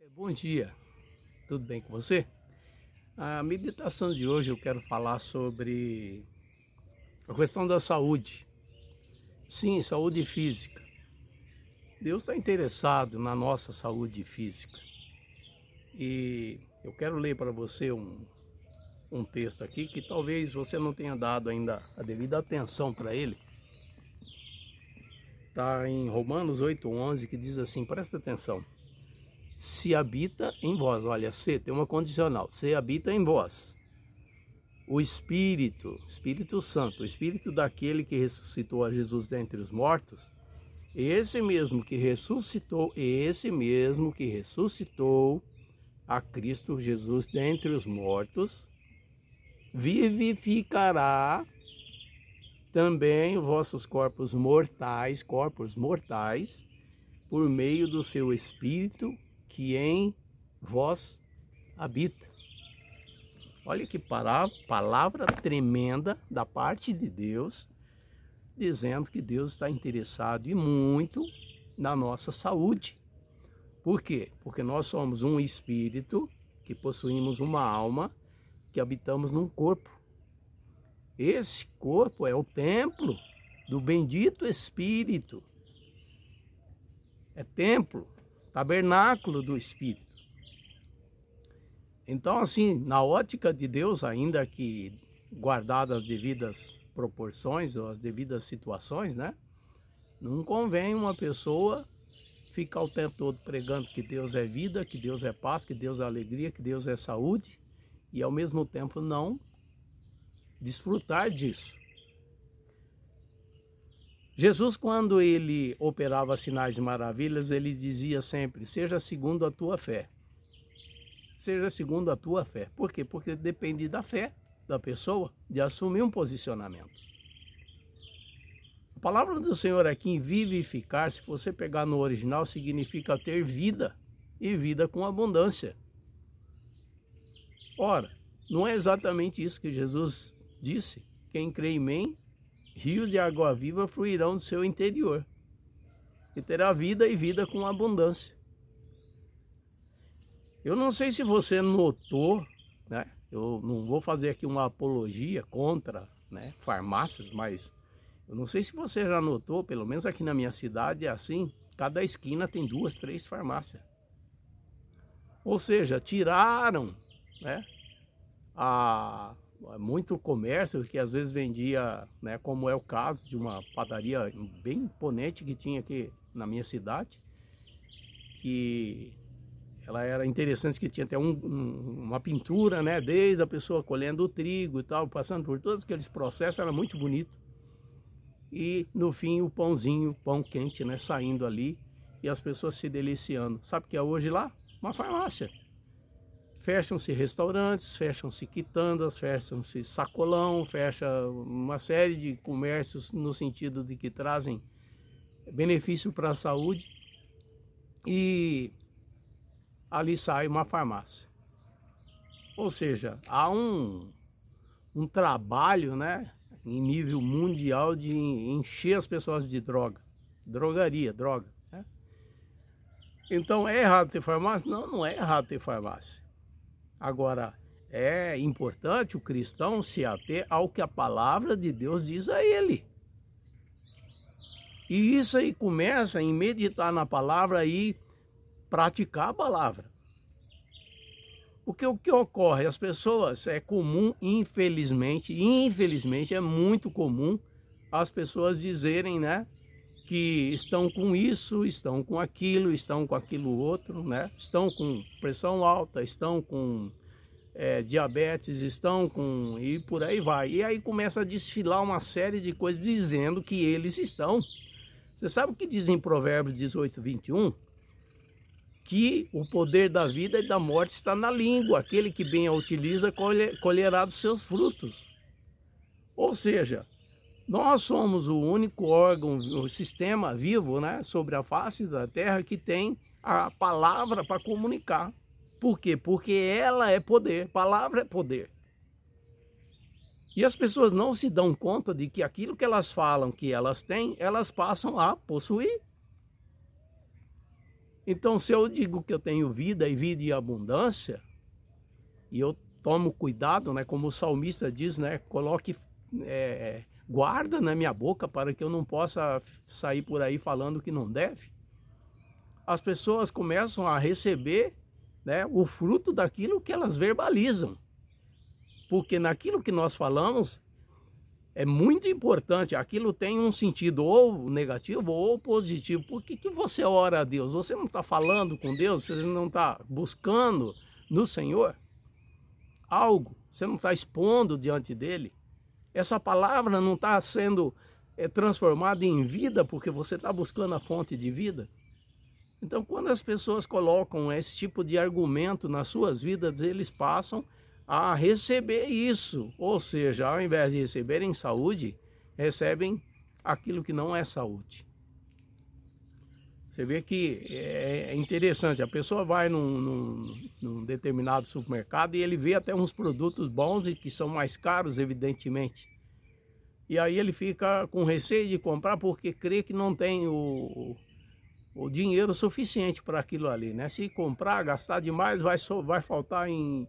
Bom dia, tudo bem com você? A meditação de hoje eu quero falar sobre a questão da saúde. Sim, saúde física. Deus está interessado na nossa saúde física. E eu quero ler para você um texto aqui que talvez você não tenha dado ainda a devida atenção para ele. Está em Romanos 8:11, que diz assim, presta atenção. Se habita em vós, olha, se tem uma condicional, se habita em vós o Espírito Santo, o Espírito daquele que ressuscitou a Jesus dentre os mortos, esse mesmo que ressuscitou a Cristo Jesus dentre os mortos, vivificará também os vossos corpos mortais, por meio do seu Espírito que em vós habita. Olha que palavra tremenda da parte de Deus, dizendo que Deus está interessado e muito na nossa saúde. Por quê? Porque nós somos um espírito que possuímos uma alma que habitamos num corpo. Esse corpo é o templo do bendito Espírito. É templo, tabernáculo do Espírito. Então, assim, na ótica de Deus, ainda que guardadas as devidas proporções ou as devidas situações, né? Não convém uma pessoa ficar o tempo todo pregando que Deus é vida, que Deus é paz, que Deus é alegria, que Deus é saúde, e ao mesmo tempo não desfrutar disso. Jesus, quando ele operava sinais e maravilhas, ele dizia sempre, seja segundo a tua fé. Seja segundo a tua fé. Por quê? Porque depende da fé da pessoa de assumir um posicionamento. A palavra do Senhor aqui em vivificar, se você pegar no original, significa ter vida e vida com abundância. Ora, não é exatamente isso que Jesus disse? Quem crê em mim, rios de água viva fluirão do seu interior. E terá vida e vida com abundância. Eu não sei se você notou, né? Eu não vou fazer aqui uma apologia contra, né, farmácias, mas eu não sei se você já notou, pelo menos aqui na minha cidade é assim, cada esquina tem 2, 3 farmácias. Ou seja, tiraram, né, muito comércio que às vezes vendia, né, como é o caso de uma padaria bem imponente que tinha aqui na minha cidade, que ela era interessante, que tinha até uma pintura, né, desde a pessoa colhendo o trigo e tal, passando por todos aqueles processos, era muito bonito. E no fim o pãozinho, pão quente, né, saindo ali e as pessoas se deliciando. Sabe o que é hoje lá? Uma farmácia. Fecham-se restaurantes, fecham-se quitandas, fecham-se sacolão, fecha uma série de comércios no sentido de que trazem benefício para a saúde e ali sai uma farmácia. Ou seja, há um trabalho, né, em nível mundial de encher as pessoas de droga, droga. Né? Então é errado ter farmácia? Não, não é errado ter farmácia. Agora, é importante o cristão se ater ao que a palavra de Deus diz a ele. E isso aí começa em meditar na palavra e praticar a palavra. O que ocorre? As pessoas, é comum, infelizmente é muito comum as pessoas dizerem, né, que estão com isso, estão com aquilo outro, né? Estão com pressão alta, estão com diabetes, estão com... e por aí vai. E aí começa a desfilar uma série de coisas dizendo que eles estão. Você sabe o que diz em Provérbios 18:21? Que o poder da vida e da morte está na língua. Aquele que bem a utiliza colherá dos seus frutos. Ou seja, nós somos o único órgão, o sistema vivo, né, sobre a face da terra que tem a palavra para comunicar. Por quê? Porque ela é poder, palavra é poder. E as pessoas não se dão conta de que aquilo que elas falam que elas têm, elas passam a possuir. Então, se eu digo que eu tenho vida e vida em abundância, e eu tomo cuidado, né, como o salmista diz, né, coloque guarda na minha boca para que eu não possa sair por aí falando que não deve, as pessoas começam a receber, né, o fruto daquilo que elas verbalizam. Porque naquilo que nós falamos é muito importante, aquilo tem um sentido ou negativo ou positivo. Por que você ora a Deus? Você não está falando com Deus? Você não está buscando no Senhor algo? Você não está expondo diante dele? Essa palavra não está sendo transformada em vida porque você está buscando a fonte de vida? Então, quando as pessoas colocam esse tipo de argumento nas suas vidas, eles passam a receber isso. Ou seja, ao invés de receberem saúde, recebem aquilo que não é saúde. Você vê que é interessante, a pessoa vai num determinado supermercado e ele vê até uns produtos bons e que são mais caros, evidentemente. E aí ele fica com receio de comprar porque crê que não tem o dinheiro suficiente para aquilo ali, né? Se comprar, gastar demais, vai faltar em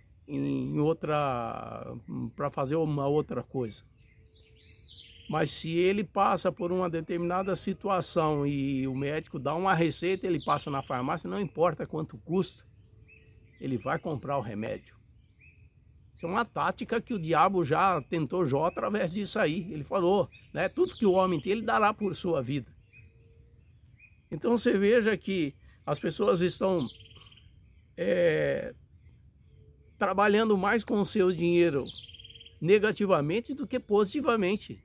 outra, para fazer uma outra coisa. Mas se ele passa por uma determinada situação e o médico dá uma receita, ele passa na farmácia, não importa quanto custa, ele vai comprar o remédio. Isso é uma tática que o diabo já tentou Jó através disso aí. Ele falou, né? Tudo que o homem tem, ele dará por sua vida. Então você veja que as pessoas estão trabalhando mais com o seu dinheiro negativamente do que positivamente.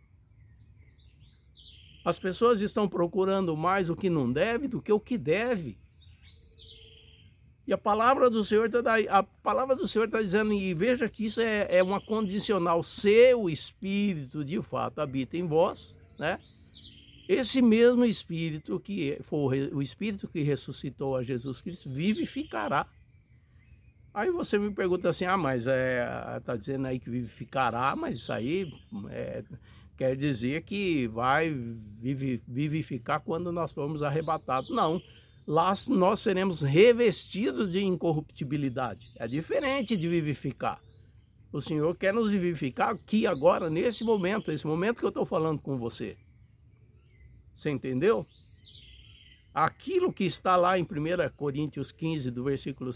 As pessoas estão procurando mais o que não deve do que o que deve. E a palavra do Senhor está dizendo, e veja que isso é uma condicional, se o Espírito de fato habita em vós, né? Esse mesmo Espírito que foi o Espírito que ressuscitou a Jesus Cristo vivificará. Aí você me pergunta assim, mas está dizendo aí que vivificará, mas isso aí quer dizer que vai vivificar quando nós formos arrebatados. Não, lá nós seremos revestidos de incorruptibilidade. É diferente de vivificar. O Senhor quer nos vivificar aqui, agora, nesse momento, esse momento que eu estou falando com você. Você entendeu? Aquilo que está lá em 1 Coríntios 15, do versículo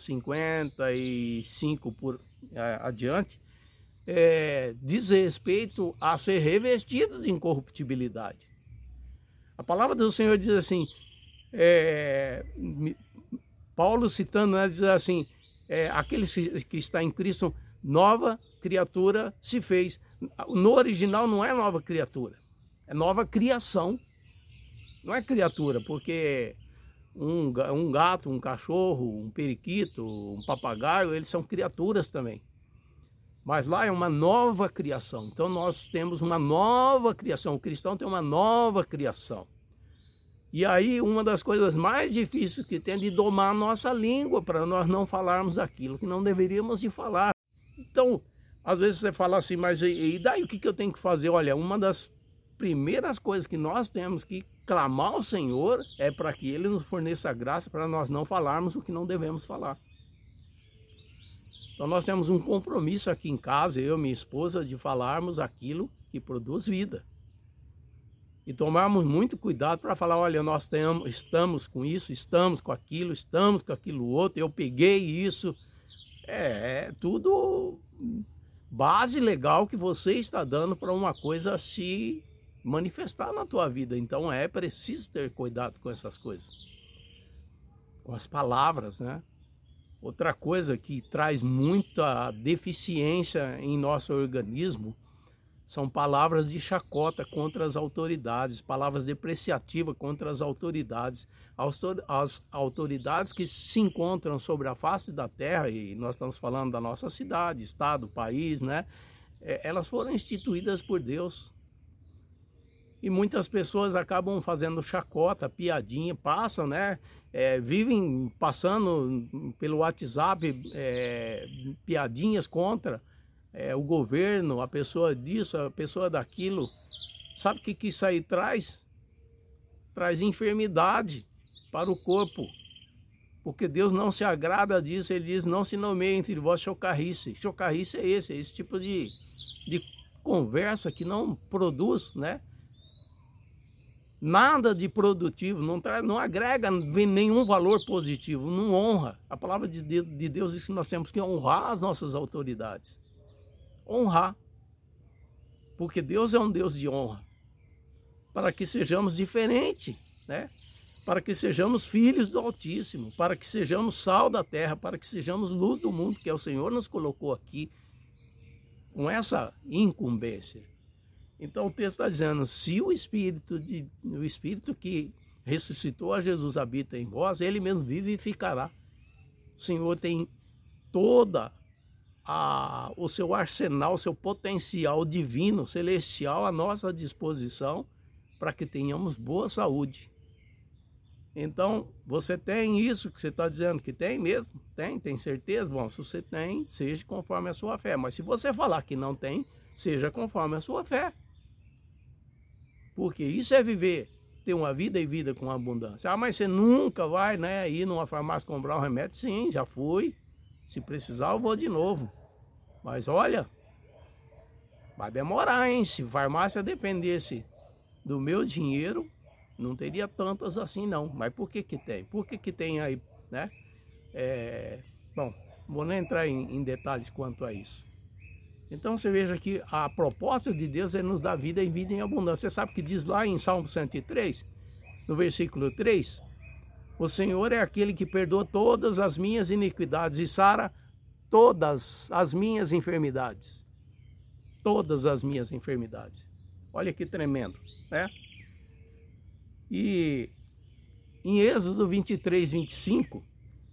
55 adiante, diz respeito a ser revestido de incorruptibilidade. A palavra do Senhor diz assim, Paulo citando, né, diz assim, aquele que está em Cristo, nova criatura se fez. No original não é nova criatura, é nova criação. Não é criatura, porque um gato, um cachorro, um periquito, um papagaio, eles são criaturas também. Mas lá é uma nova criação. Então nós temos uma nova criação. O cristão tem uma nova criação. E aí uma das coisas mais difíceis que tem é de domar a nossa língua para nós não falarmos aquilo que não deveríamos de falar. Então, às vezes você fala assim, mas e daí o que eu tenho que fazer? Olha, uma das primeiras coisas que nós temos que clamar ao Senhor é para que Ele nos forneça graça para nós não falarmos o que não devemos falar. Então nós temos um compromisso aqui em casa, eu e minha esposa, de falarmos aquilo que produz vida. E tomarmos muito cuidado para falar, olha, nós estamos com isso, estamos com aquilo outro, eu peguei isso. É tudo base legal que você está dando para uma coisa se manifestar na tua vida. Então é preciso ter cuidado com essas coisas, com as palavras, né? Outra coisa que traz muita deficiência em nosso organismo são palavras de chacota contra as autoridades, palavras depreciativas contra as autoridades. As autoridades que se encontram sobre a face da terra, e nós estamos falando da nossa cidade, estado, país, né? Elas foram instituídas por Deus. E muitas pessoas acabam fazendo chacota, piadinha, passam, né? Vivem passando pelo WhatsApp piadinhas contra o governo, a pessoa disso, a pessoa daquilo. Sabe o que isso aí traz? Traz enfermidade para o corpo. Porque Deus não se agrada disso, ele diz, não se nomeie entre vós chocarrice. Chocarrice é esse tipo de conversa que não produz, né? Nada de produtivo, não agrega nenhum valor positivo, não honra. A palavra de Deus diz que nós temos que honrar as nossas autoridades. Honrar. Porque Deus é um Deus de honra. Para que sejamos diferentes, né? Para que sejamos filhos do Altíssimo, para que sejamos sal da terra, para que sejamos luz do mundo, que é o Senhor nos colocou aqui com essa incumbência. Então o texto está dizendo, se o Espírito que ressuscitou a Jesus habita em vós, ele mesmo vivificará. O Senhor tem toda o seu arsenal, o seu potencial divino, celestial à nossa disposição para que tenhamos boa saúde. Então, você tem isso que você está dizendo que tem mesmo? Tem certeza? Bom, se você tem, seja conforme a sua fé. Mas se você falar que não tem, seja conforme a sua fé. Porque isso é viver, ter uma vida e vida com abundância. Ah, mas você nunca vai, né, ir numa farmácia comprar um remédio? Sim, já fui. Se precisar, eu vou de novo. Mas olha, vai demorar, hein? Se farmácia dependesse do meu dinheiro, não teria tantas assim não. Mas por que tem? Por que tem aí, né? Bom, vou nem entrar em detalhes quanto a isso. Então você veja que a proposta de Deus é nos dar vida e vida em abundância. Você sabe o que diz lá em Salmo 103, no versículo 3? O Senhor é aquele que perdoa todas as minhas iniquidades e sara todas as minhas enfermidades. Todas as minhas enfermidades. Olha que tremendo, né? E em Êxodo 23, 25,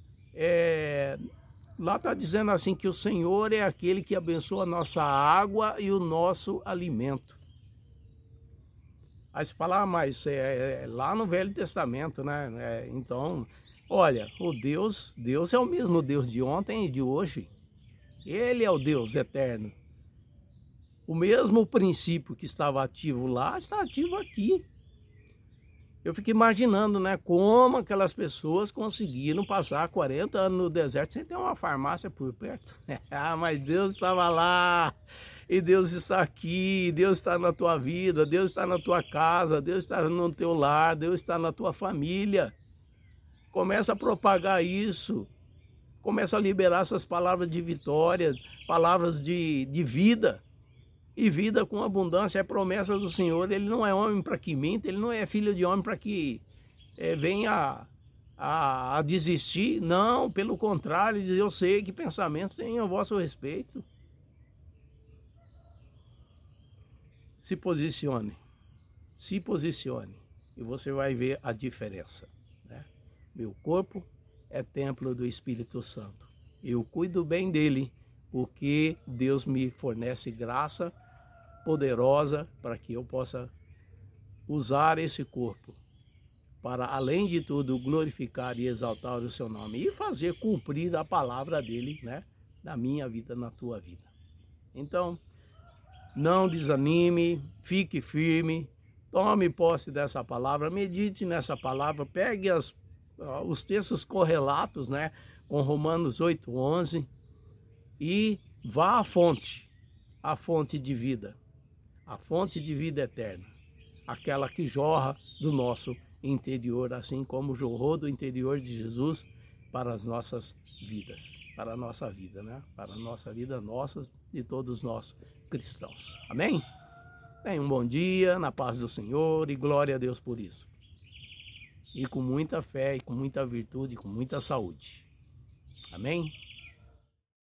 lá está dizendo assim que o Senhor é aquele que abençoa a nossa água e o nosso alimento. Aí se falar, mas lá no Velho Testamento, né? Então, olha, Deus é o mesmo Deus de ontem e de hoje. Ele é o Deus eterno. O mesmo princípio que estava ativo lá, está ativo aqui. Eu fico imaginando, né, como aquelas pessoas conseguiram passar 40 anos no deserto sem ter uma farmácia por perto. Ah, mas Deus estava lá, e Deus está aqui, Deus está na tua vida, Deus está na tua casa, Deus está no teu lar, Deus está na tua família. Começa a propagar isso, começa a liberar essas palavras de vitória, palavras de vida. E vida com abundância é promessa do Senhor. Ele não é homem para que minta, ele não é filho de homem para que venha a desistir. Não, pelo contrário, eu sei que pensamentos têm a vosso respeito. Se posicione e você vai ver a diferença, né? Meu corpo é templo do Espírito Santo. Eu cuido bem dele, porque Deus me fornece graça poderosa para que eu possa usar esse corpo para, além de tudo, glorificar e exaltar o seu nome e fazer cumprir a palavra dele, né, na minha vida, na tua vida. Então, não desanime, fique firme, tome posse dessa palavra, medite nessa palavra, pegue os textos correlatos, né, com Romanos 8:11 e vá à fonte de vida. A fonte de vida eterna, aquela que jorra do nosso interior, assim como jorrou do interior de Jesus para as nossas vidas, para a nossa vida, né? Para a nossa vida, nossa, de todos nós cristãos. Amém? Tenha um bom dia, na paz do Senhor e glória a Deus por isso. E com muita fé, e com muita virtude, e com muita saúde. Amém?